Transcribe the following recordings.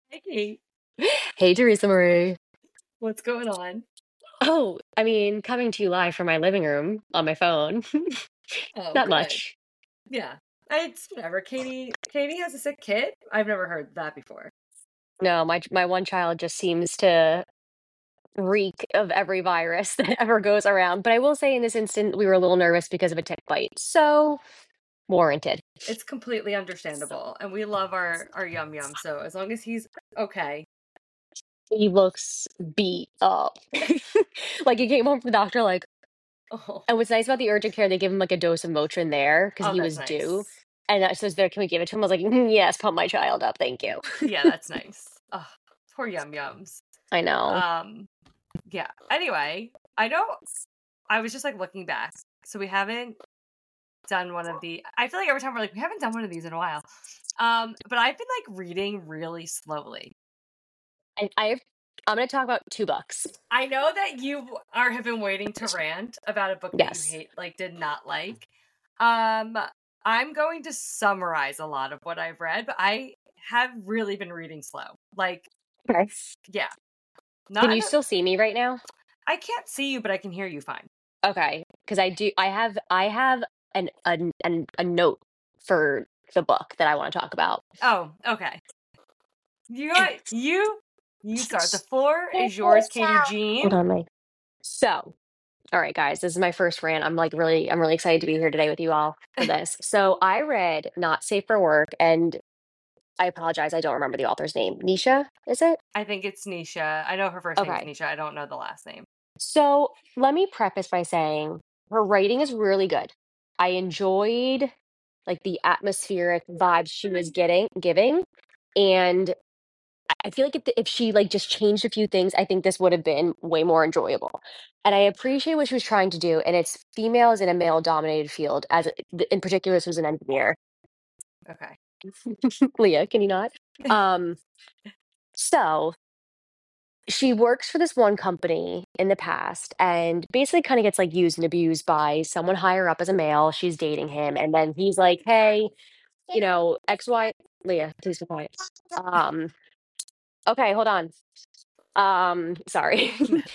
Hey, Hey, Teresa Marie. what's going on? Oh, I mean, coming to you live from my living room on my phone. Oh, Not good. much. Yeah. It's whatever. Katie has a sick kid. I've never heard that before. No, my one child just seems to reek of every virus that ever goes around. But I will say in this instant, we were a little nervous because of a tick bite. So warranted. It's completely understandable. And we love our yum yum, so as long as he's okay. He looks beat up. Like he came home from the doctor, like, and Oh, what's nice about the urgent care, they give him like a dose of Motrin there because oh, he that's was due. nice. And I says there, can we give it to him? I was like, yes, pump my child up, thank you. Yeah, that's nice. Oh, poor yum yums. I know. Um, yeah. Anyway, I know I was just like looking back. So we haven't done one of the I feel like every time we're like, we haven't done one of these in a while. But I've been like reading really slowly. And I'm going to talk about $2. I know that you are have been waiting to rant about a book that you Yes. hate, like did not like. Um, I'm going to summarize a lot of what I've read, but I have really been reading slow. Like, Okay. yeah, Can not. you still see me right now? I can't see you, but I can hear you fine. Okay, because I have a note for the book that I want to talk about. Oh, okay. You start. The floor is yours, Katie Jean. Hold on, Mike. So, all right, guys, this is my first rant. I'm really excited to be here today with you all for this. So, I read Not Safe for Work, and I apologize, I don't remember the author's name. Nisha, is it? I think it's Nisha. I know her first name's Okay. Nisha. I don't know the last name. So, let me preface by saying her writing is really good. I enjoyed like the atmospheric vibes she was getting giving, and I feel like if she like just changed a few things, I think this would have been way more enjoyable. And I appreciate what she was trying to do, and it's females in a male dominated field, in particular this was an engineer. Okay. Leah, can you not? um so she works for this one company in the past and basically kind of gets like used and abused by someone higher up as a male. She's dating him, and then he's like, hey, XY. Leah, please be quiet. um okay, hold on. Sorry.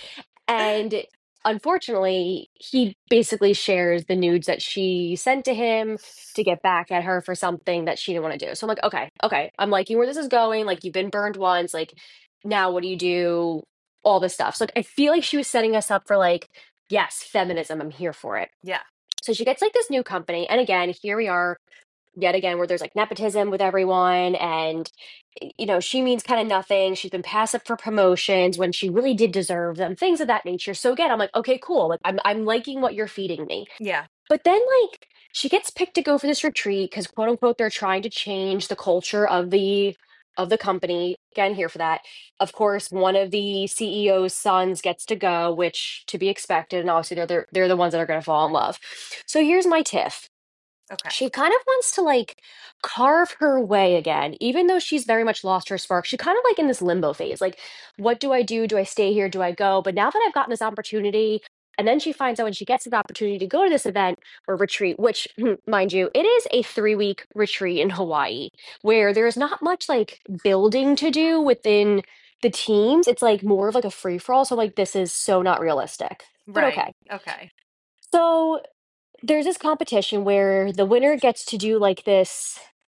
And unfortunately, he basically shares the nudes that she sent to him to get back at her for something that she didn't want to do. So I'm like, okay, okay. I'm liking where this is going. Like, you've been burned once. Like, now what do you do? All this stuff. So, like, I feel like she was setting us up for, like, yes, feminism. I'm here for it. Yeah. So she gets like this new company. And again, here we are yet again where there's like nepotism with everyone, and she means kind of nothing. She's been passive for promotions when she really did deserve them, things of that nature. So again, I'm like, okay, cool, like I'm liking what you're feeding me. Yeah. But then, like, she gets picked to go for this retreat because, quote unquote, they're trying to change the culture of the company. Again, here for that. Of course, one of the CEO's sons gets to go, which to be expected, and obviously they're the ones that are going to fall in love. So here's my tiff. Okay. She kind of wants to like carve her way again, even though she's very much lost her spark. She kind of like in this limbo phase. Like, what do I do? Do I stay here? Do I go? But now that I've gotten this opportunity, and then she finds out when she gets the opportunity to go to this event or retreat, which, mind you, it is a 3-week retreat in Hawaii where there's not much like building to do within the teams. It's like more of like a free for all. So, like, this is so not realistic, but Right. okay. Okay. So, there's this competition where the winner gets to do like this.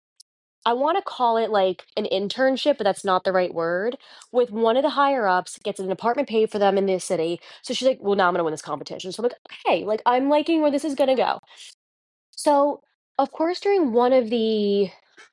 I want to call it like an internship, but that's not the right word. With one of the higher ups, gets an apartment paid for them in this city. So she's like, well, now I'm going to win this competition. So I'm like, okay, like I'm liking where this is going to go. So, of course, during one of the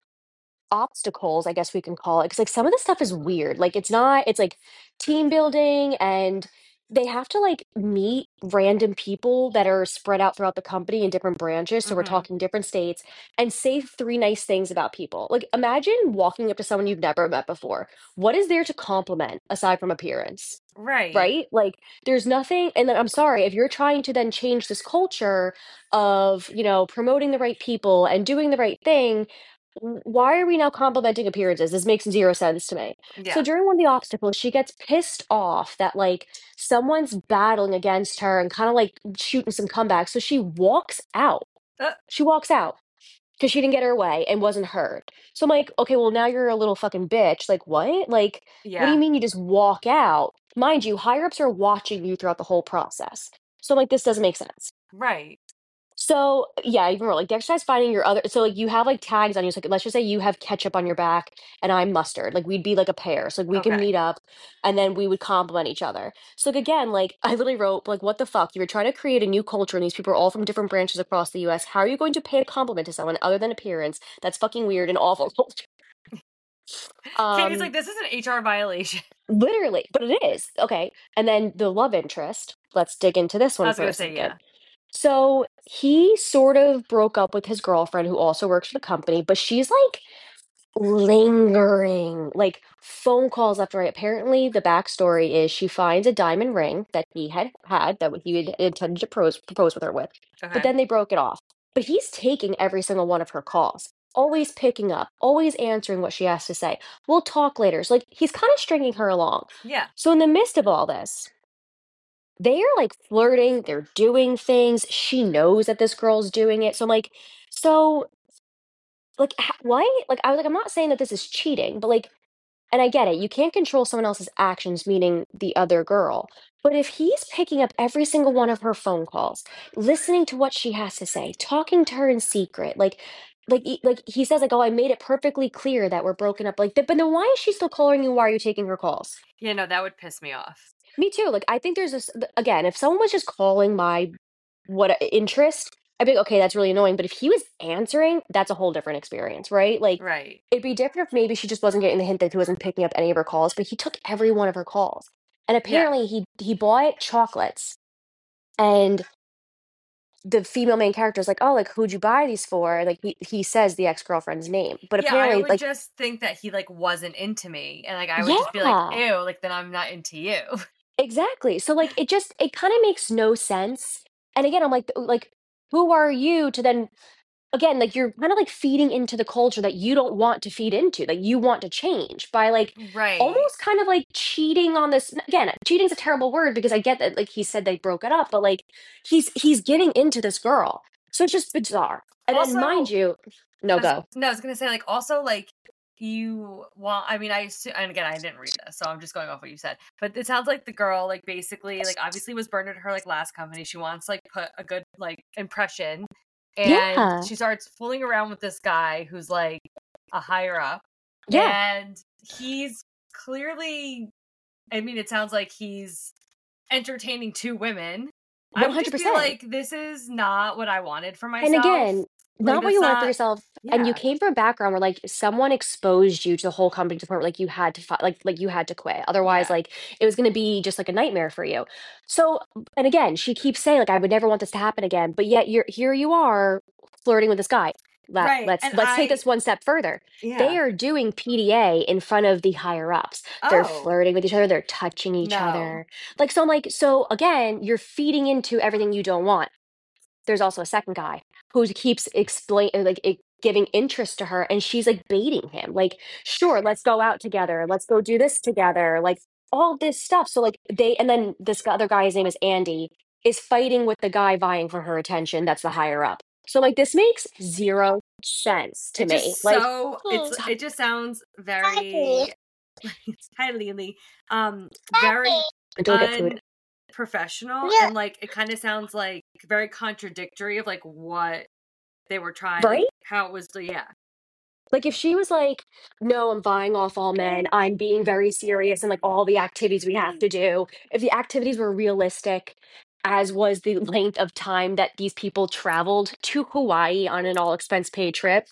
obstacles, I guess we can call it, because like some of the stuff is weird. Like it's like team building, and they have to like meet random people that are spread out throughout the company in different branches. So we're Mm-hmm. talking different states, and say 3 nice things about people. Like, imagine walking up to someone you've never met before. What is there to compliment aside from appearance? Right. Right? Like, there's nothing. And then I'm sorry, if you're trying to then change this culture of, promoting the right people and doing the right thing, why are we now complimenting appearances? This makes zero sense to me. So Yeah. during one of the obstacles, she gets pissed off that like someone's battling against her and kind of like shooting some comebacks. So she walks out. Uh, She walks out. because she didn't get her way and wasn't heard. So I'm like, okay, well now you're a little fucking bitch. Like what? Like, what do you Yeah. mean you just walk out? Mind you, higher ups are watching you throughout the whole process. So I'm like, this doesn't make sense. Right. So yeah, even more like the exercise finding your other. So like you have like tags on you. So like, let's just say you have ketchup on your back and I'm mustard. Like we'd be like a pair. So like we can Okay. meet up and then we would compliment each other. So like, again, like I literally wrote like, what the fuck? You were trying to create a new culture and these people are all from different branches across the U.S. How are you going to pay a compliment to someone other than appearance? That's fucking weird and awful. Katie's um, like, this is an HR violation. literally, but it is okay. And then the love interest. Let's dig into this I one was for gonna a say, second. yeah. So he sort of broke up with his girlfriend who also works for the company, but she's like lingering, like phone calls left and right. Apparently, the backstory is she finds a diamond ring that he had that he had intended to propose with her with, but Okay. then they broke it off. But he's taking every single one of her calls, always picking up, always answering what she has to say. We'll talk later. So like he's kind of stringing her along. Yeah. So in the midst of all this, they are like flirting, they're doing things. She knows that this girl's doing it. So I'm like, so like why? Like I was like, I'm not saying that this is cheating, but like, and I get it, you can't control someone else's actions, meaning the other girl. But if he's picking up every single one of her phone calls, listening to what she has to say, talking to her in secret, like he says, like, oh, I made it perfectly clear that we're broken up. Like, but then why is she still calling you? Why are you taking her calls? Yeah, no, that would piss me off. Me too. Like, I think there's this again, if someone was just calling my interest, I'd be like, okay, that's really annoying. But if he was answering, that's a whole different experience, right? Like, Right. it'd be different if maybe she just wasn't getting the hint that he wasn't picking up any of her calls, but he took every one of her calls. And Yeah. apparently he bought chocolates and the female main character is like, oh, like who'd you buy these for? Like he says the ex-girlfriend's name. But Yeah, I apparently, would like, just think that he like wasn't into me, and like I would just be like, yeah. ew, like then I'm not into you. Exactly. So like it kind of makes no sense. And again, I'm like who are you to then again like you're kind of like feeding into the culture that you don't want to feed into, that you want to change by like Right. almost kind of like cheating on this again. Cheating's a terrible word because I get that like he said they broke it up, but like he's getting into this girl. So it's just bizarre. And then mind Also, you, no go. no, I was gonna say like also like you want. I mean, and again, I didn't read this, so I'm just going off what you said. But it sounds like the girl like basically like obviously was burned at her like last company. She wants like put a good like impression, and Yeah. she starts fooling around with this guy who's like a higher up, Yeah. and he's clearly. I mean, it sounds like he's entertaining two women. I would just be 100%. like, this is not what I wanted for And myself. again, Like, not what that's you want for not, yourself, and you yeah, came from a background where like someone exposed you to the whole company to the point where like you had to like you had to quit. Otherwise, yeah, like it was going to be just like a nightmare for you. So, and again, she keeps saying like I would never want this to happen again, but yet you're here you are flirting with this guy. right. Let's And let's take this one step further. They yeah. are doing PDA in front of the higher ups. They're Oh, flirting with each other, they're touching each no. other. Like so I'm like so again, you're feeding into everything you don't want. There's also a second guy who keeps giving interest to her and she's like baiting him like sure let's go out together, let's go do this together, like all this stuff. So like they and then other guy, his name is Andy, is fighting with the guy vying for her attention that's the higher up. So like this makes zero sense to It me just like so, hmm, it just sounds happy, very, hi, Lily, very go get food, unprofessional. yeah, And like, it kind of sounds like very contradictory of like what they were trying, like right. how it was, yeah. Like if she was like, no, I'm buying off all men, I'm being very serious and like all the activities we have to do, if the activities were realistic, as was the length of time that these people traveled to Hawaii on an all expense paid trip.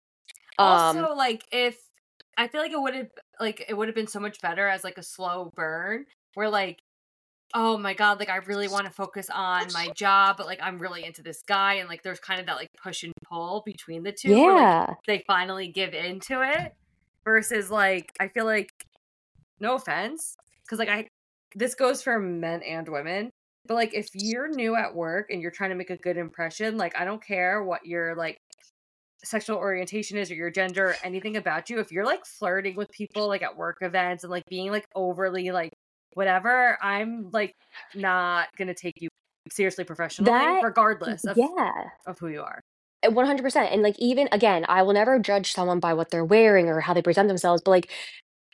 Um, Also, like if I feel like it would have been so much better as like a slow burn where like oh my god, like I really want to focus on my job, but like I'm really into this guy and like there's kind of that like push and pull between the two where like yeah. they finally give into it versus like I feel like no offense cuz like I this goes for men and women, but like if you're new at work and you're trying to make a good impression, like I don't care what your like sexual orientation is or your gender or anything about you, if you're like flirting with people like at work events and like being like overly like whatever, I'm like not gonna take you seriously professionally, That, regardless yeah. of who you are. 100%. And like, even again, I will never judge someone by what they're wearing or how they present themselves, but like,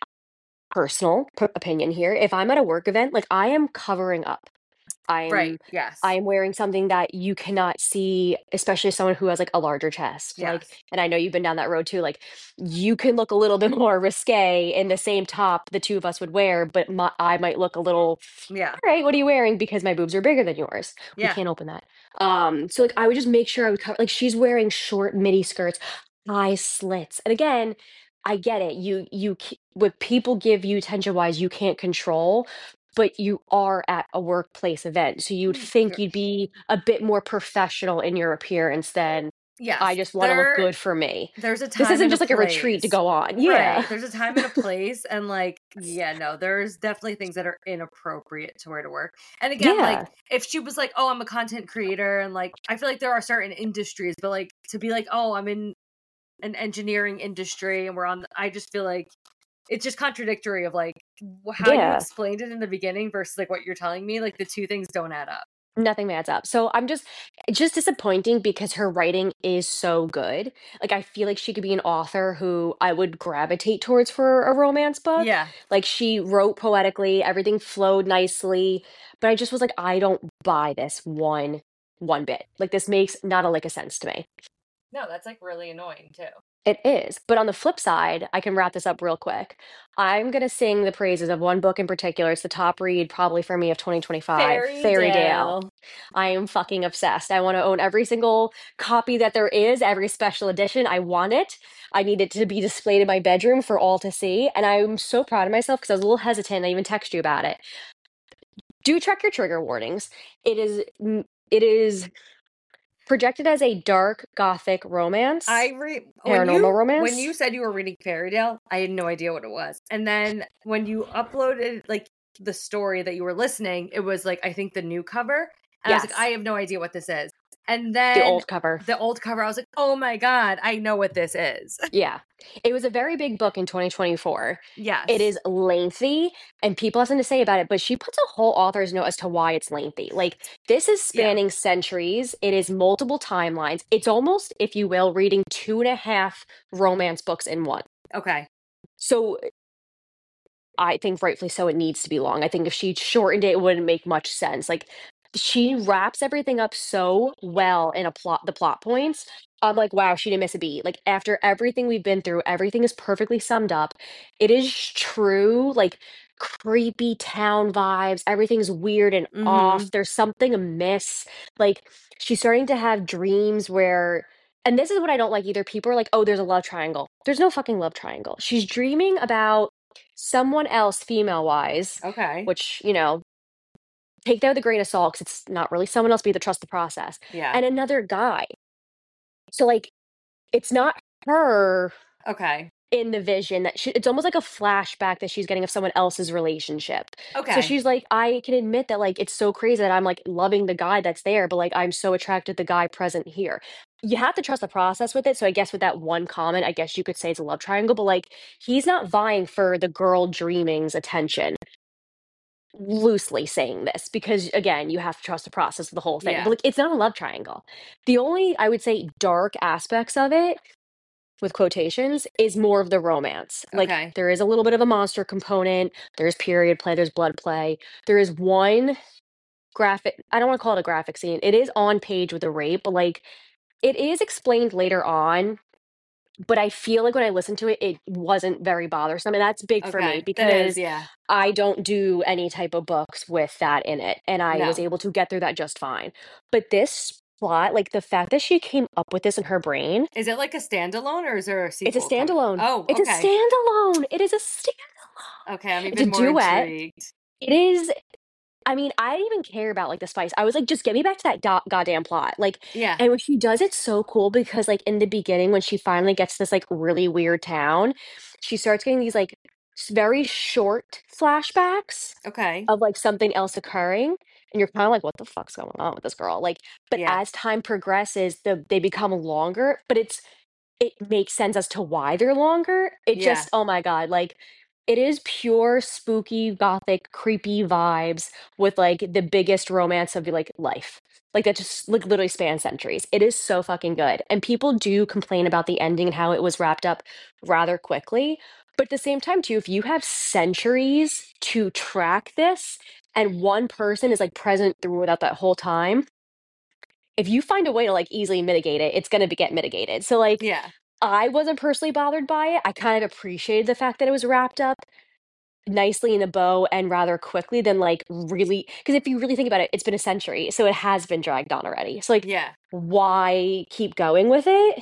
opinion here, if I'm at a work event, like, I am covering up. Right. I'm I Yes. am wearing something that you cannot see, especially someone who has like a larger chest. Like, Yes. and I know you've been down that road too. Like, you can look a little bit more risque in the same top the two of us would wear, but I might look a little, Yeah. all right, what are you wearing? Because my boobs are bigger than yours. We Yeah. can't open that. So like, I would just make sure I would cover. Like, she's wearing short midi skirts, high slits, and again, I get it. What people give you attention wise, you can't control, but you are at a workplace event. So you'd think you'd be a bit more professional in your appearance than I Yes. just want to look good for me. There's a This time isn't and a just like a retreat to place. go on. Yeah. Right. There's a time and a place. And like, yeah, no, there's definitely things that are inappropriate to wear to work. And again, like, Yeah. if she was like, oh, I'm a content creator, and like, I feel like there are certain industries, but like, to be like, oh, I'm in an engineering industry and I just feel like it's just contradictory of like how you Yeah. explained it in the beginning versus like what you're telling me. Like, the two things don't add up. Nothing adds up. So I'm just disappointing because her writing is so good. Like, I feel like she could be an author who I would gravitate towards for a romance book. Yeah. Like, she wrote poetically, everything flowed nicely, but I just was like, I don't buy this one bit. Like, this makes not a lick of sense to me. No, that's like really annoying too. It is. But on the flip side, I can wrap this up real quick. I'm going to sing the praises of one book in particular. It's the top read probably for me of 2025, Fairy Fairy Dale. Dale. I am fucking obsessed. I want to own every single copy that there is, every special edition. I want it. I need it to be displayed in my bedroom for all to see. And I'm so proud of myself because I was a little hesitant. I even text you about it. Do check your trigger warnings. It is projected as a dark gothic romance, paranormal When romance. you said you were reading Fairy Tale, I had no idea what it was. And then when you uploaded like the story that you were listening, it was like I think the new cover. And I was like, I Yes, have no idea what this is. And the then old cover. the old cover, I was like, oh my God, I know what this is. Yeah. It was a very big book in 2024. It Yes. is lengthy, and people have something to say about it, but she puts a whole author's note as to why it's lengthy. Like, this is Yeah. spanning centuries. It is multiple timelines. It's almost, if you will, reading two and a half romance books in one. Okay. So I think rightfully so, it needs to be long. I think if she shortened it, it wouldn't make much sense. Like, she wraps everything up so well in the plot points. I'm like, wow, she didn't miss a beat. Like, after everything we've been through, everything is perfectly summed up. It is true, like, creepy town vibes. Everything's weird and Mm-hmm. off. There's something amiss. Like, she's starting to have dreams where, and this is what I don't like either. People are like, oh, there's a love triangle. There's no fucking love triangle. She's dreaming about someone else female wise, Okay. which, take that with a grain of salt because it's not really someone else, but you have to trust the process, Yeah. and another guy. So, like, it's not her Okay. in the vision it's almost like a flashback that she's getting of someone else's relationship. So Okay. she's like, I can admit that, like, it's so crazy that I'm like loving the guy that's there, but like I'm so attracted to the guy present here. You have to trust the process with it. So I guess with that one comment, I guess you could say it's a love triangle, but like, he's not vying for the girl dreaming's attention. Loosely saying this because, again, you have to trust the process of the whole thing, but Yeah. like, it's not a love triangle. The only, I would say, dark aspects of it, with quotations, is more of the romance. Like, Okay. there is a little bit of a monster component, there's period play, there's blood play. There is one graphic, I don't want to call it a graphic scene, it is on page with a rape, but like, it is explained later on, but I feel like when I listened to it, it wasn't very bothersome, and that's big for me Okay. That is, because yeah. I don't do any type of books with that in it, and I was No. able to get through that just fine. But this plot, like, the fact that she came up with this in her brain, Is it like a standalone or is there a it's a sequel coming? standalone. Oh, It's a okay. standalone. It is a standalone. Okay, I'm It's a even more duet. intrigued. It is, I mean, I didn't even care about, like, the spice. I was like, "Just get me back to that goddamn plot." Like, Yeah. and when she does it's so cool because, like, in the beginning, when she finally gets to this, like, really weird town, she starts getting these, like, very short flashbacks Okay. of, like, something else occurring, and you're kinda like, "What the fuck's going on with this girl?" Like, but Yeah. as time progresses, they become longer, but it makes sense as to why they're longer. It Yeah. just, oh my god, like, it is pure spooky, gothic, creepy vibes with like the biggest romance of like life. Like that just like literally spans centuries. It is so fucking good. And people do complain about the ending and how it was wrapped up rather quickly. But at the same time, too, if you have centuries to track this and one person is like present throughout that whole time, if you find a way to like easily mitigate it, it's going to get mitigated. So like Yeah. I wasn't personally bothered by it. I kind of appreciated the fact that it was wrapped up nicely in a bow and rather quickly than like really, because if you really think about it, it's been a century, so it has been dragged on already. So like, Yeah. why keep going with it?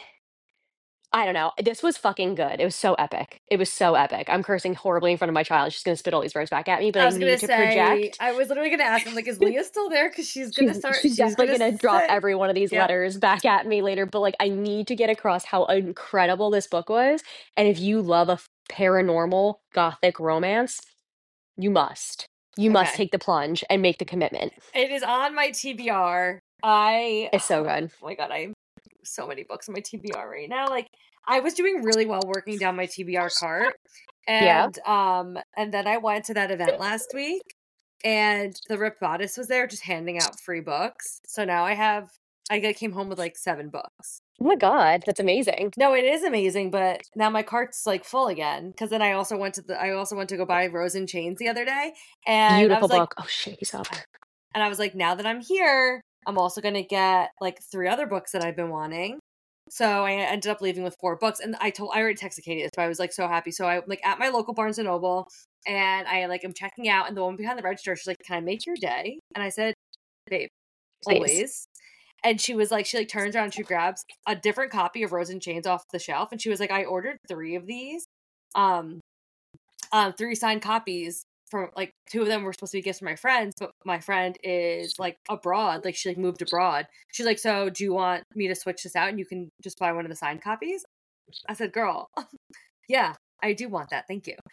I don't know. This was fucking good. It was so epic. It was so epic. I'm cursing horribly in front of my child. She's gonna spit all these words back at me, but I I was gonna need to say, project. I was literally gonna ask him, like, is Leah still there? Because she's gonna She's start. she's She's definitely gonna gonna drop say, every one of these "Yep, letters back at me later, but like I need to get across how incredible this book was. And if you love a paranormal gothic romance, you must. You must okay." take the plunge and make the commitment. It is on my TBR. It's so Oh good. my god, I have so many books on my TBR right now. Like, I was doing really well working down my TBR cart, Yeah. and then I went to that event last week, and the Rip Bodice was there, just handing out free books. So now came home with like 7 books. Oh my God, that's amazing. No, it is amazing, but now my cart's like full again because then I also went to go buy Rose and Chains the other day, and I Beautiful was like, book. Oh shit, he's over. now that I'm here, I'm also gonna get like 3 other books that I've been wanting. So I ended up leaving with 4 books, and I already texted Katie this, but I was like so happy. So I like at my local Barnes and Noble, and I like am checking out, and the woman behind the register, she's like, "Can I make your day?" And I said, "Babe, Please. always." And she was like, she like turns around, she grabs a different copy of Rose and Chains off the shelf, and she was like, "I ordered 3 of these, um, 3 signed copies from like 2 of them were supposed to be gifts for my friends, but my friend is like abroad, like she like moved abroad. She's like, so do you want me to switch this out and you can just buy one of the signed copies?" I said, "Girl, yeah, I do want that. Thank you."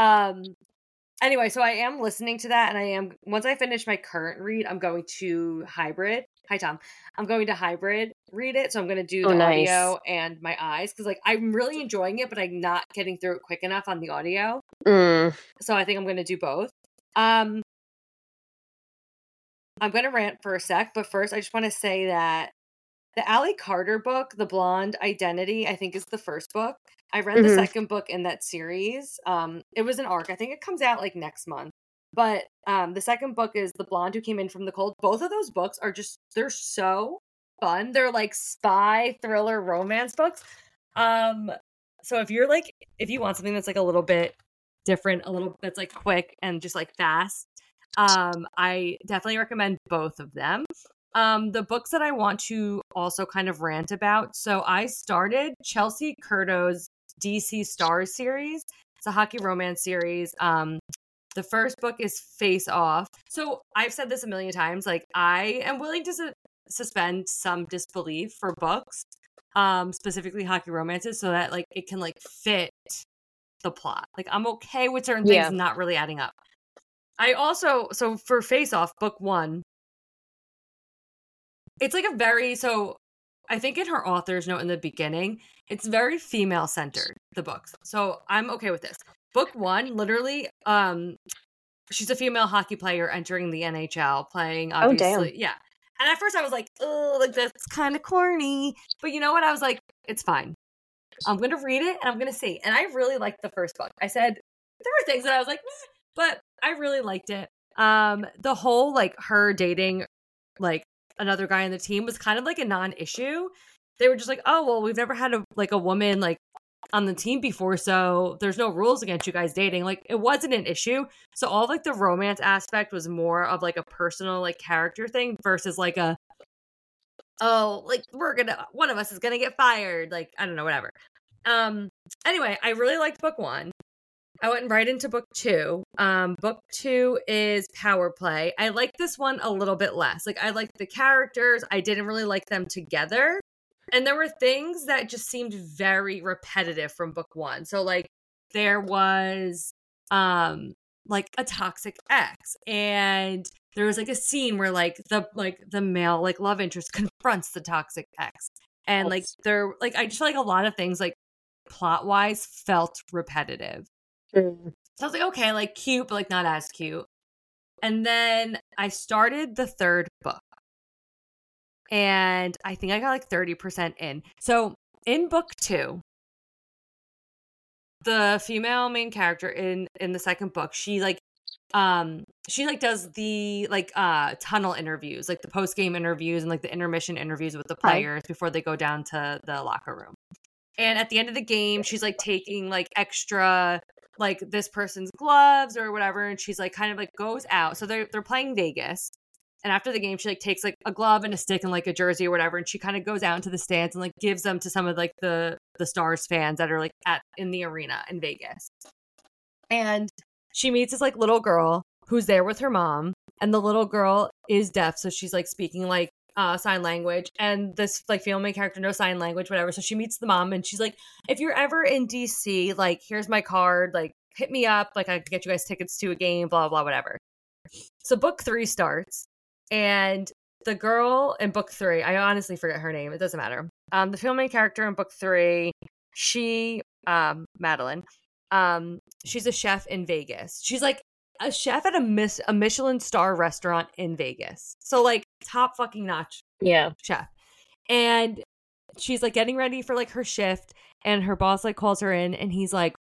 Anyway, so I am listening to that, and once I finish my current read, I'm going to hybrid. Hi, Tom. I'm going to hybrid read it, so I'm going to do Oh, the nice. audio and my eyes because like I'm really enjoying it, but I'm not getting through it quick enough on the audio. Mm. So I think I'm going to do both. Um, I'm going to rant for a sec, but first I just want to say that the Allie Carter book, The Blonde Identity, I think is the first book. I read the Hmm. second book in that series. It was an arc. I think it comes out like next month. But the second book is The Blonde Who Came In From the Cold. Both of those books are they're so fun. They're like spy thriller romance books. So if you want something that's like a little bit different, a little that's like quick and just like fast, I definitely recommend both of them. The books that I want to also kind of rant about. So I started Chelsea Curto's DC Stars series. It's a hockey romance series. The first book is Face Off. So I've said this a million times. Like I am willing to suspend some disbelief for books, specifically hockey romances, so that like it can like fit the plot. Like I'm okay with certain things Yeah. not really adding up. So for Face Off, book 1, it's like I think in her author's note in the beginning, it's very female centered, the books. So I'm okay with this. Book 1, literally, she's a female hockey player entering the NHL, playing Oh, damn. obviously, yeah. And at first I was like, oh, like that's kind of corny. But you know what? I was like, it's fine. I'm gonna read it and I'm gonna see. And I really liked the first book. I said there were things that I was like, meh, but I really liked it. The whole like her dating like another guy on the team was kind of like a non-issue. They were just like, oh well, we've never had a woman like on the team before, so there's no rules against you guys dating. Like it wasn't an issue. So all like the romance aspect was more of like a personal like character thing versus like like one of us is gonna get fired. Like I don't know, whatever. Anyway, I really liked book 1. I went right into book 2. Book 2 is Power Play. I like this one a little bit less. Like I liked the characters. I didn't really like them together. And there were things that just seemed very repetitive from book 1. So like there was like a toxic ex, and there was like a scene where like the male like love interest confronts the toxic ex. And like I just feel like a lot of things like plot wise felt repetitive. Mm. So I was like, okay, like cute, but like not as cute. And then I started the third book. And I think I got like 30% in. So in book 2, the female main character in the second book, she does the tunnel interviews, like the post-game interviews and like the intermission interviews with the players before they go down to the locker room. And at the end of the game, she's like taking like extra like this person's gloves or whatever, and she's like kind of like goes out. So they're playing Vegas. And after the game, she like takes like a glove and a stick and like a jersey or whatever, and she kind of goes out into the stands and like gives them to some of like the Stars fans that are like in the arena in Vegas. And she meets this like little girl who's there with her mom, and the little girl is deaf, so she's like speaking like sign language, and this like female main character no sign language, whatever. So she meets the mom, and she's like, if you're ever in DC, like here's my card, like hit me up, like I can get you guys tickets to a game, blah blah whatever. So book 3 starts. And the girl in book 3, I honestly forget her name. It doesn't matter. The female main character in book 3, she, Madeline, she's a chef in Vegas. She's like a chef at a Michelin star restaurant in Vegas. So like top fucking notch chef. And she's like getting ready for like her shift, and her boss like calls her in, and he's like,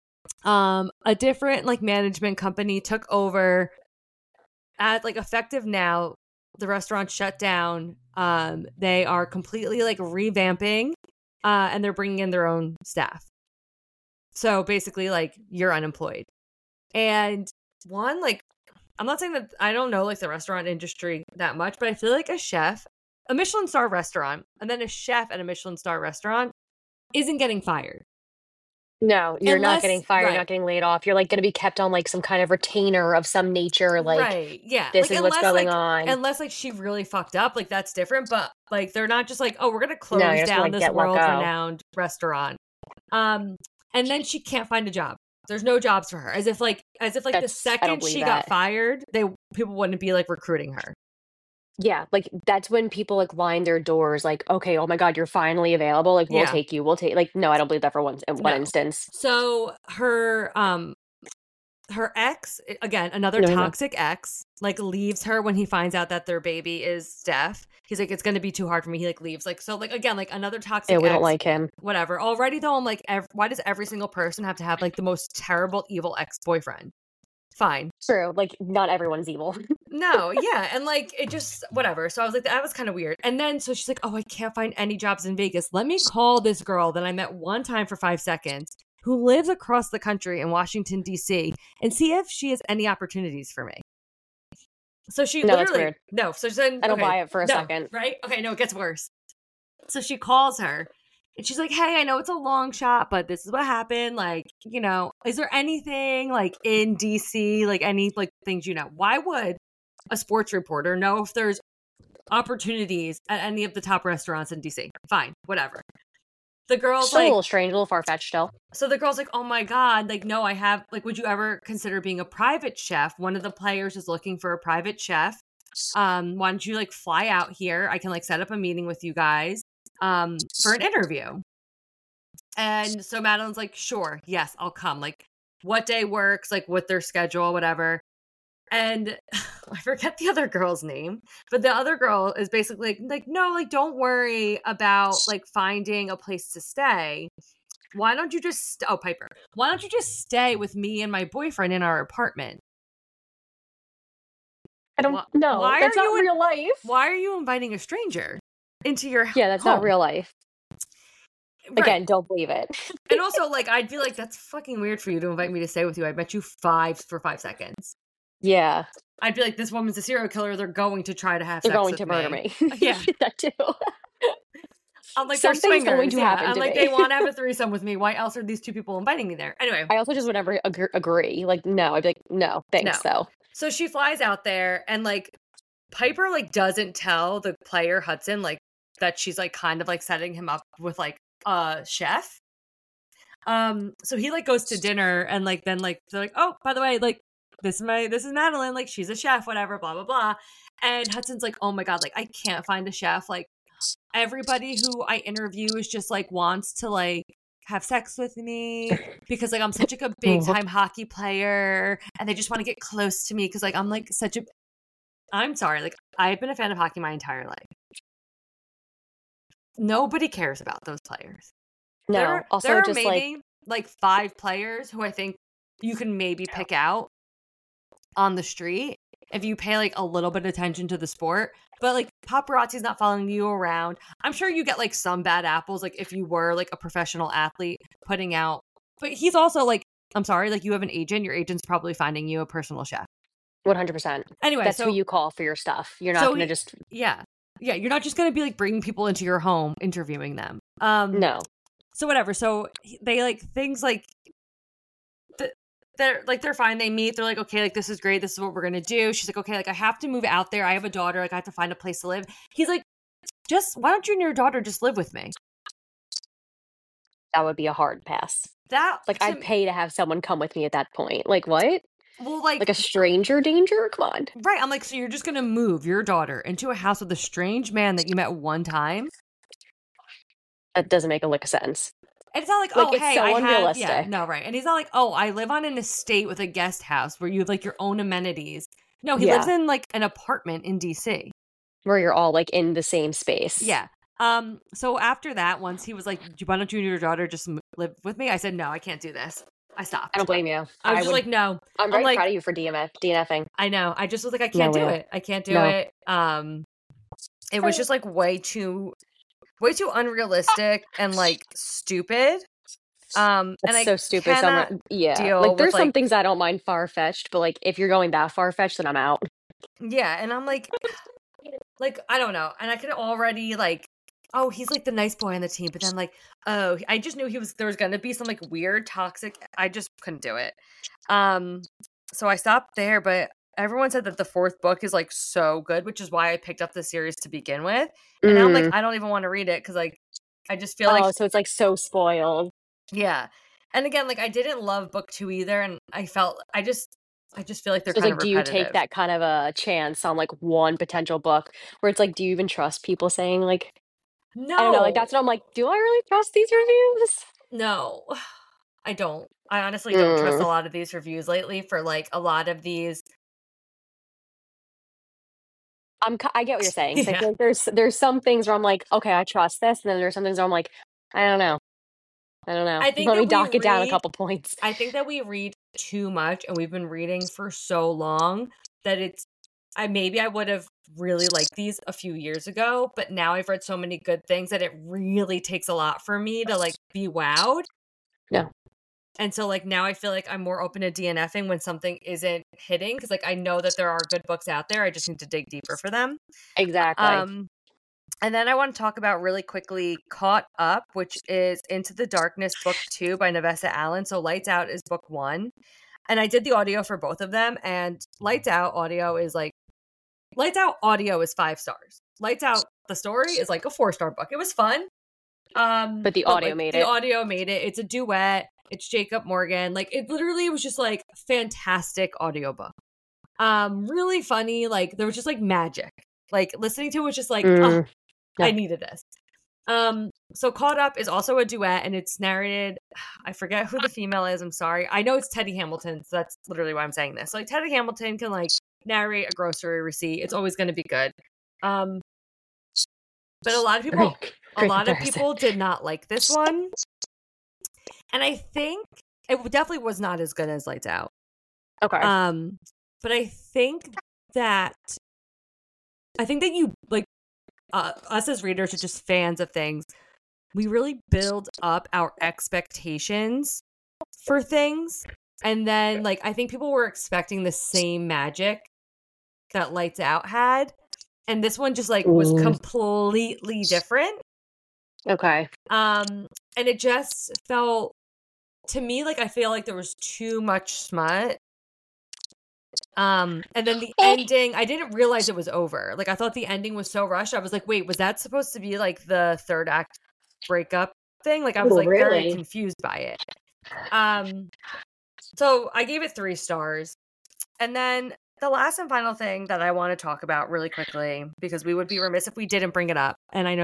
a different like management company took over. At like effective now, the restaurant shut down. They are completely like revamping, and they're bringing in their own staff. So basically, like you're unemployed. And one, like, I'm not saying that I don't know like the restaurant industry that much, but I feel like a Michelin star restaurant, and then a chef at a Michelin star restaurant isn't getting fired. No, you're not getting fired, not getting laid off. You're like going to be kept on like some kind of retainer of some nature. Like, yeah, this like, is what's going on. Unless like she really fucked up, like that's different. But like they're not just like, oh, we're going to close down this world-renowned restaurant. And then she can't find a job. There's no jobs for her. As if the second she got fired, people wouldn't be like recruiting her. Yeah, like that's when people like line their doors, like, okay, oh my God, you're finally available. Like, we'll take you. We'll take, like, no, I don't believe that for one instance. So her ex, again, another toxic ex, like leaves her when he finds out that their baby is deaf. He's like, it's going to be too hard for me. He like leaves. Like, so like, again, like another toxic ex. We don't like him. Whatever. Already though, I'm like, why does every single person have to have like the most terrible, evil ex-boyfriend? Fine. True. Like, not everyone's evil. No, yeah. And like, it just, whatever. So I was like, that was kind of weird. And then, so she's like, oh, I can't find any jobs in Vegas. Let me call this girl that I met one time for 5 seconds who lives across the country in Washington, D.C. and see if she has any opportunities for me. So she literally, so she said, I don't buy it for a second. Right? Okay, no, it gets worse. So she calls her. And she's like, hey, I know it's a long shot, but this is what happened. Like, you know, is there anything like in DC, like any like things, you know, why would a sports reporter know if there's opportunities at any of the top restaurants in DC? Fine, whatever. The girl's still like a little strange, a little far-fetched still. So the girl's like, oh my God, like, no, I have, like, would you ever consider being a private chef? One of the players is looking for a private chef. Why don't you like fly out here? I can like set up a meeting with you guys for an interview. And so Madeline's like, sure, yes, I'll come. Like, what day works, like with their schedule, whatever. And I forget the other girl's name, but the other girl is basically like, no, like, don't worry about like finding a place to stay. Why don't you just, Piper, why don't you just stay with me and my boyfriend in our apartment? I don't know. That's not real life. Why are you inviting a stranger into your home? Yeah, that's not real life. Right. Again, don't believe it. And also, like, I'd be like, that's fucking weird for you to invite me to stay with you. I met you for 5 seconds. Yeah. I'd be like, this woman's a serial killer. They're going to try to have sex with me. They're going to murder me. Yeah. That too. I'm like, something's they're swingers. Going to happen to like, me. They want to have a threesome with me. Why else are these two people inviting me there? Anyway. I also just would never agree. Like, no. I'd be like, no, thanks, though. So she flies out there, and, like, Piper, like, doesn't tell the player, Hudson, like, that she's, like, kind of, like, setting him up with, like, a chef. So he, like, goes to dinner, and, like, then, like, they're like, oh, by the way, like, this is Madeline, like, she's a chef, whatever, blah, blah, blah. And Hudson's like, oh my God, like, I can't find a chef. Like, everybody who I interview is just, like, wants to, like, have sex with me because like I'm such like a big time hockey player and they just want to get close to me because like I'm like such a I'm sorry, like I've been a fan of hockey my entire life. Nobody cares about those players. No. Also, there are just like maybe like 5 players who I think you can maybe pick out on the street if you pay like a little bit of attention to the sport. But like paparazzi's not following you around. I'm sure you get like some bad apples, like if you were like a professional athlete putting out. But he's also like, I'm sorry, like you have an agent. Your agent's probably finding you a personal chef. 100%. Anyway, That's so who you call for your stuff. You're not going to just yeah, you're not just going to be like bringing people into your home, interviewing them. no. So whatever. So they like things like they're fine. They meet. They're like, okay, like this is great. This is what we're gonna do. She's like, okay, like I have to move out there. I have a daughter. Like I have to find a place to live. He's like, just why don't you and your daughter just live with me? That would be a hard pass. That Like I'd pay to have someone come with me at that point. Like what? Well, like a stranger danger? Come on. Right. I'm like, so you're just gonna move your daughter into a house with a strange man that you met one time? That doesn't make a lick of sense. And it's not like, Like, oh, it's hey, so I have, unrealistic. yeah, no, right. And he's not like, oh, I live on an estate with a guest house where you have like your own amenities. No, he lives in like an apartment in DC. Where you're all like in the same space. Yeah. So after that, once he was like, why don't you and your daughter just live with me? I said, no, I can't do this. I stopped. I don't blame you. I was just like, no. I'm very proud of you for DNFing. I know. I just was like, I can't do it. I can't do it. It was just like way too unrealistic and like stupid. It's and so stupid. Like there's some things I don't mind far-fetched, but like if you're going that far-fetched, then I'm out. Yeah, and I'm like I don't know. And I could already like, oh, he's like the nice boy on the team, but then like, oh, I just knew there was gonna be some like weird toxic. I just couldn't do it. So I stopped there, but everyone said that the 4th book is like so good, which is why I picked up the series to begin with. And now I'm like, I don't even want to read it because like I just feel like so it's like so spoiled. Yeah. And again, like I didn't love book 2 either, and I just feel like they're kind of repetitive. Do you take that kind of a chance on like one potential book where it's like, do you even trust people saying like, no, I don't know, like that's what I'm like, do I really trust these reviews? No, I don't. I honestly don't trust a lot of these reviews lately for like a lot of these. I get what you're saying. Yeah. I feel like there's some things where I'm like, okay, I trust this, and then there's some things where I'm like, I don't know. I think let me dock it down a couple points. I think that we read too much, and we've been reading for so long that maybe I would have really liked these a few years ago, but now I've read so many good things that it really takes a lot for me to like be wowed. No. And so like now I feel like I'm more open to DNFing when something isn't hitting because like I know that there are good books out there. I just need to dig deeper for them. Exactly. And then I want to talk about really quickly Caught Up, which is Into the Darkness book 2 by Navessa Allen. So Lights Out is book 1. And I did the audio for both of them. And Lights Out audio is 5 stars. Lights Out, the story, is like a 4-star book. It was fun. But the audio made it. The audio made it. It's a duet. It's Jacob Morgan. Like it literally was just like fantastic audiobook. Really funny. Like there was just like magic. Like listening to it was just like, I needed this. So Caught Up is also a duet and it's narrated, I forget who the female is, I'm sorry. I know it's Teddy Hamilton, so that's literally why I'm saying this. So like Teddy Hamilton can like narrate a grocery receipt. It's always going to be good. But a lot of people did not like this one. And I think it definitely was not as good as Lights Out. Okay. But I think that you like us as readers are just fans of things. We really build up our expectations for things. And then like I think people were expecting the same magic that Lights Out had. And this one just like was completely different. Okay. And it just felt to me like I feel like there was too much smut. And then the ending, I didn't realize it was over. Like I thought the ending was so rushed. I was like, wait, was that supposed to be like the 3rd act breakup thing? Like I was like very confused by it. So I gave it 3 stars. And then the last and final thing that I want to talk about really quickly, because we would be remiss if we didn't bring it up. And I know that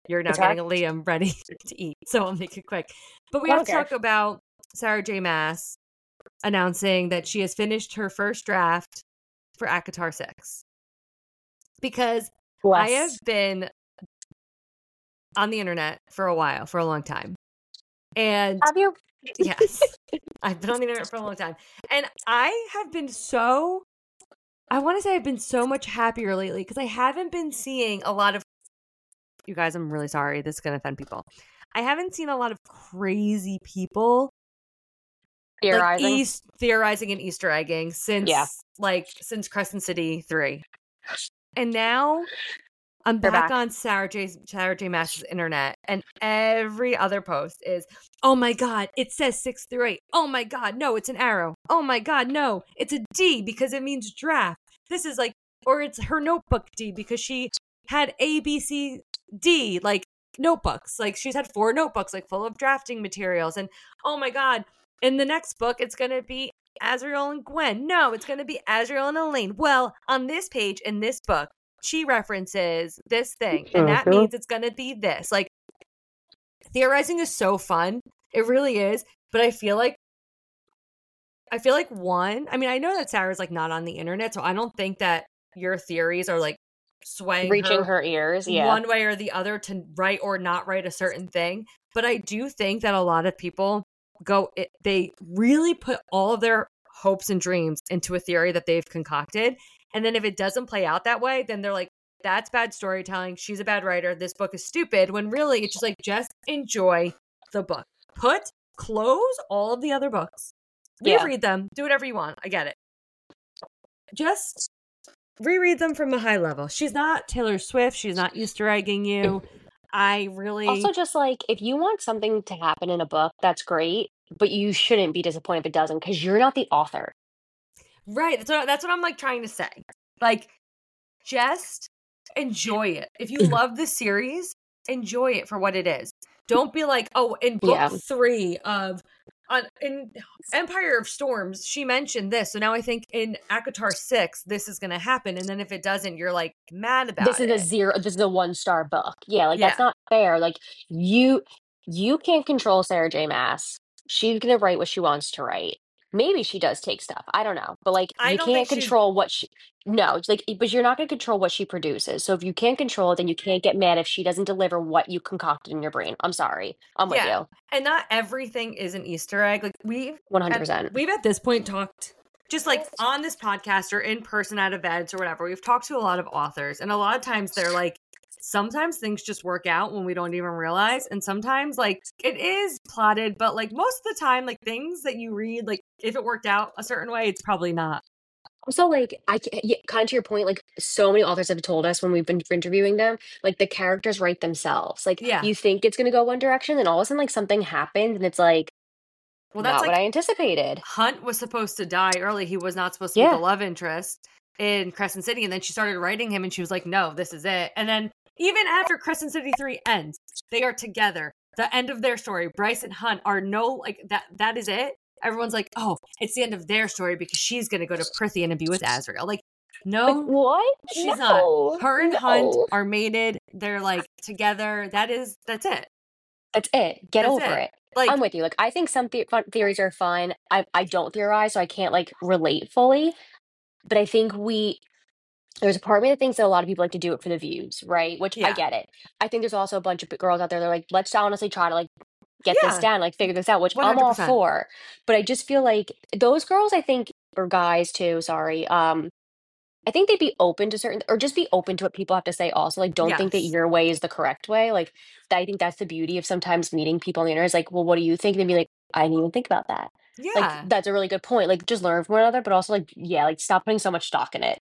you're now That's right. getting a Liam ready to eat, so I'll make it quick. But we I have don't to care. talk about Sarah J. Maas announcing that she has finished her first draft for ACOTAR 6. Because I have Bless. been on the internet for a while, for a long time. And Have you? yes, I've been on the internet for a long time. And I have been I want to say I've been so much happier lately because I haven't been seeing a lot of, you guys, I'm really sorry, this is going to offend people. I haven't seen a lot of crazy people Theorizing. theorizing and Easter egging since Crescent City 3. And now I'm They're back back. on Sarah J. Maas's internet, and every other post is, oh my God, it says 6 through 8. Oh my God, no, it's an arrow. Oh my God, no, it's a D because it means draft. This is like, or it's her notebook D because she had A, B, C, D, like notebooks. Like she's had 4 notebooks, like full of drafting materials. And oh my God, in the next book, it's going to be Azriel and Gwen. No, it's going to be Azriel and Elaine. Well, on this page in this book, she references this thing, and that means it's going to be this. Like, theorizing is so fun. It really is. But I feel like one, I mean, I know that Sarah's like not on the internet, so I don't think that your theories are like swaying Reaching her ears. Yeah. one way or the other to write or not write a certain thing. But I do think that a lot of people they really put all of their hopes and dreams into a theory that they've concocted. And then if it doesn't play out that way, then they're like, that's bad storytelling. She's a bad writer. This book is stupid. When really it's just like, just enjoy the book. Close all of the other books. Reread them. Do whatever you want. I get it. Just reread them from a high level. She's not Taylor Swift. She's not Easter egging you. Also, just like if you want something to happen in a book, that's great, but you shouldn't be disappointed if it doesn't because you're not the author. Right. That's what I'm like trying to say. Like, just enjoy it. If you love the series, enjoy it for what it is. Don't be like, oh, in book 3 of in Empire of Storms, she mentioned this. So now I think in ACOTAR 6, this is going to happen. And then if it doesn't, you're like mad about This is a 0. This is a 1-star book. Yeah, like that's Yeah. not fair. Like you can't control Sarah J. Maas. She's gonna write what she wants to write. Maybe she does take stuff. I don't know. But like I you don't think can't control what she No, it's like but you're not gonna control what she produces. So if you can't control it, then you can't get mad if she doesn't deliver what you concocted in your brain. I'm sorry. I'm with you. And not everything is an Easter egg. Like 100%. We've at this point talked just like on this podcast or in person at events or whatever. We've talked to a lot of authors, and a lot of times they're like, sometimes things just work out when we don't even realize, and sometimes like it is plotted, but like most of the time, like things that you read, like if it worked out a certain way, it's probably not. Also, like, kind of to your point, like, so many authors have told us when we've been interviewing them, like, the characters write themselves. Like, Yeah. you think it's going to go one direction, and all of a sudden, like, something happens, and it's like, Well, that's not like what I anticipated. Hunt was supposed to die early. He was not supposed to be the love interest in Crescent City. And then she started writing him, and she was like, no, this is it. And then even after Crescent City 3 ends, they are together. The end of their story, Bryce and Hunt are that is it. Everyone's like, oh, it's the end of their story because she's going to go to Prithian and be with Azriel. Like, no, Like, what? she's No, not. Her and Hunt no. are mated. They're like together. That's it. That's it. Get That's over it. it. Like, I'm with you. Like, I think some theories are fun. I don't theorize, so I can't, like, relate fully. But I think there's a part of me that thinks that a lot of people like to do it for the views, right? Which I yeah. get it. I think there's also a bunch of girls out there that are like, let's honestly try to, like, get this down, like, figure this out, which I'm all 100%. for. But I just feel like those girls, I think, or guys too, sorry, I think they'd be open to certain, or just be open to what people have to say also. Like, don't think that Yes. your way is the correct way. Like, I think that's the beauty of sometimes meeting people on the internet is like, well, what do you think? And they'd be like, I didn't even think about that. Like, Yeah. that's a really good point. Like, just learn from one another, but also, like, yeah, like, stop putting so much stock in it.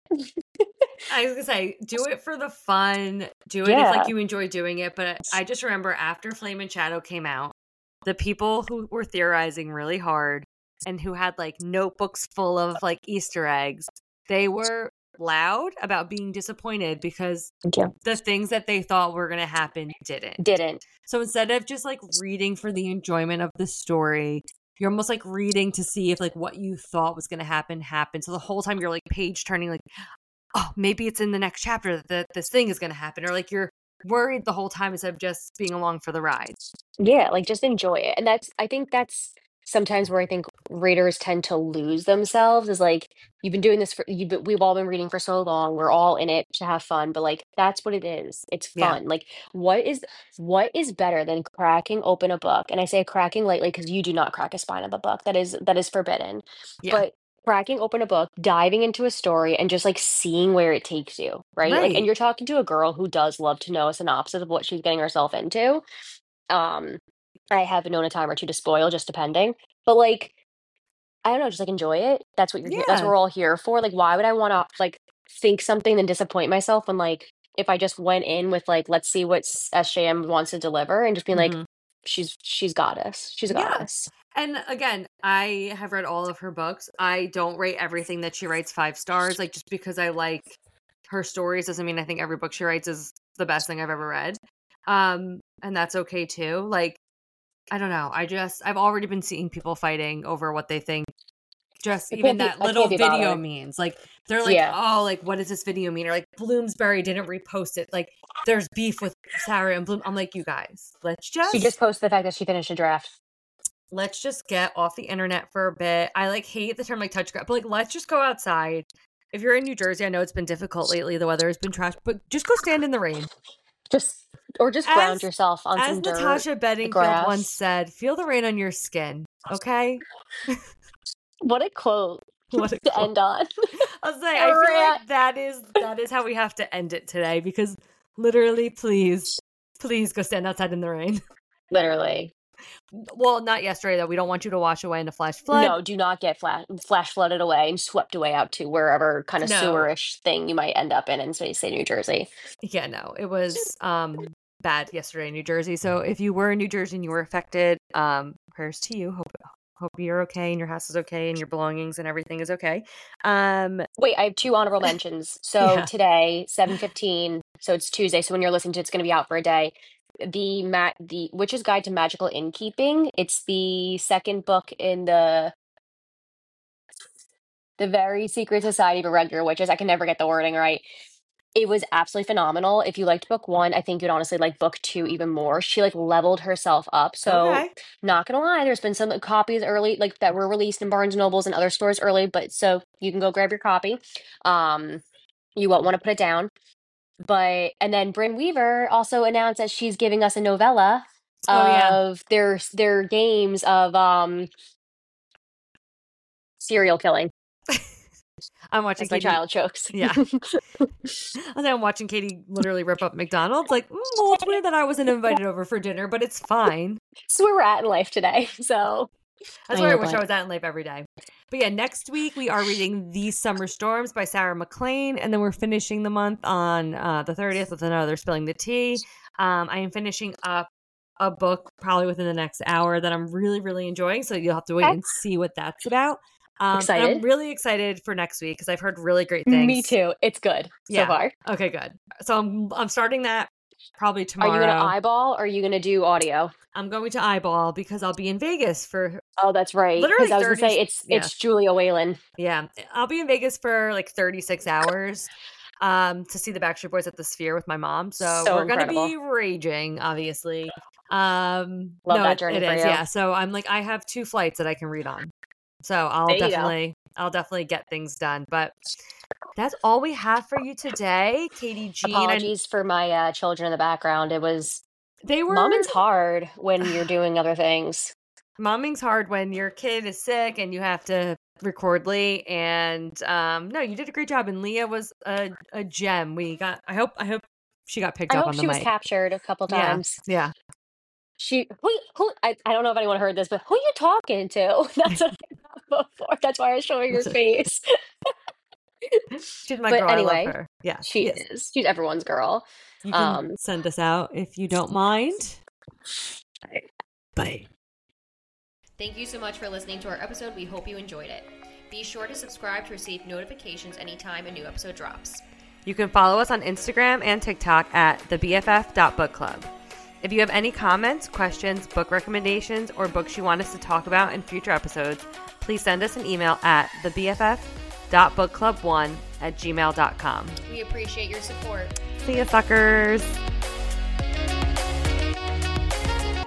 I was gonna say, do it for the fun. Do it if Yeah. like you enjoy doing it. But I just remember after Flame and Shadow came out, the people who were theorizing really hard and who had like notebooks full of like Easter eggs, they were loud about being disappointed because Thank you. the things that they thought were gonna happen didn't. So instead of just like reading for the enjoyment of the story, you're almost like reading to see if like what you thought was gonna happen happened. So the whole time you're like page turning, like, oh, maybe it's in the next chapter that this thing is going to happen. Or like you're worried the whole time instead of just being along for the ride. Yeah, like just enjoy it. And I think that's sometimes where I think readers tend to lose themselves is like you've been doing this we've all been reading for so long. We're all in it to have fun, but like that's what it is. It's Yeah. fun. Like what is better than cracking open a book? And I say cracking lightly because you do not crack a spine of a book. That is forbidden. Yeah. But cracking open a book, diving into a story and just like seeing where it takes you, right? Like and Right. you're talking to a girl who does love to know a synopsis of what she's getting herself into. um, I have known a time or two to spoil, just depending. But like, I don't know, just like enjoy it. That's what you're here. That's what Yeah. we're all here for. Like, why would I want to like think something then disappoint myself when like if I just went in with like, let's see what SJM wants to deliver and just being like, Hmm. she's got us. She's a Yeah. goddess. And again, I have read all of her books. I don't rate everything that she writes 5 stars. Like, just because I like her stories doesn't mean I think every book she writes is the best thing I've ever read. And that's okay too. Like, I don't know. I've already been seeing people fighting over what they think. Just even that I little can't be video bothered. means. Like, they're like, Yeah. oh, like, what does this video mean? Or like, Bloomsbury didn't repost it. Like, there's beef with Sarah and Bloom. I'm like, you guys, She just posted the fact that she finished a draft. let's just get off the internet for a bit. I like hate the term like touch grass, but like let's just go outside. If you're in New Jersey, I know it's been difficult lately. The weather has been trash, but just go stand in the rain. Just just ground As yourself on as some dirt, Natasha the Bedingfield once grass. said, feel the rain on your skin. Okay? What a quote What a to quote. end on. I'll say I feel like that is how we have to end it today, because literally, please go stand outside in the rain. Literally. Well, not yesterday though. We don't want you to wash away in a flash flood. No, do not get flash flooded away and swept away out to wherever kind of No. sewerish thing you might end up in say New Jersey. Yeah, no, it was bad yesterday in New Jersey. So if you were in New Jersey and you were affected, prayers to you. Hope you're okay and your house is okay and your belongings and everything is okay. Wait, I have 2 honorable mentions. So Yeah. today, 7:15, so it's Tuesday. So when you're listening to it, it's going to be out for a day. The Witch's Guide to Magical Innkeeping. It's the second book in the Very Secret Society of Irregular Witches. I can never get the wording right. It was absolutely phenomenal. If you liked book 1, I think you'd honestly like book 2 even more. She like leveled herself up. So Okay. not gonna lie, there's been some copies early like that were released in Barnes and Nobles and other stores early, but so you can go grab your copy. You won't want to put it down. But and then Bryn Weaver also announced that she's giving us a novella Oh yeah. of their games of serial killing, I'm watching as my Katie. child chokes. Yeah. I'm watching Katie literally rip up McDonald's. Like, well, it's weird that I wasn't invited over for dinner, but it's fine. That's where we're at in life today. So That's I where I know, wish I but was at in life every day. But yeah, next week we are reading These Summer Storms by Sarah MacLean, and then we're finishing the month on the 30th with another Spilling the Tea. I am finishing up a book probably within the next hour that I'm really, really enjoying, so you'll have to wait okay, and see what that's about. And I'm excited. really excited for next week because I've heard really great things. Me too. It's good so Yeah. far. Okay, good. So I'm starting that probably Are tomorrow. you gonna eyeball or are you gonna do audio? I'm going to eyeball because I'll be in Vegas for Oh, that's right. literally Because I was gonna 30. say it's Julia Whalen. Yeah, I'll be in Vegas for like 36 hours to see the Backstreet Boys at the Sphere with my mom. So So we're gonna incredible. be raging, obviously. Love No, that journey it for is, you. yeah. So I'm like, I have 2 flights that I can read on. So There you go. I'll definitely get things done. But that's all we have for you today, Katie Jean. And Apologies for my children in the background. It was they were momming's hard when you're doing other things. momming's hard when your kid is sick and you have to record late. And no, you did a great job. And Leah was a gem. I hope she got picked I up hope on the she was mic. captured a couple Yeah, times. yeah. I don't know if anyone heard this, but who you talking to? That's what I got before. That's why I was showing her face. She's my But girl. I love anyway, her. Yeah, she yes. is. She's everyone's girl. You can send us out if you don't mind. Bye. Thank you so much for listening to our episode. We hope you enjoyed it. Be sure to subscribe to receive notifications anytime a new episode drops. You can follow us on Instagram and TikTok at thebff.bookclub. If you have any comments, questions, book recommendations, or books you want us to talk about in future episodes, please send us an email at thebff.bookclub1@gmail.com. We appreciate your support. See ya, suckers!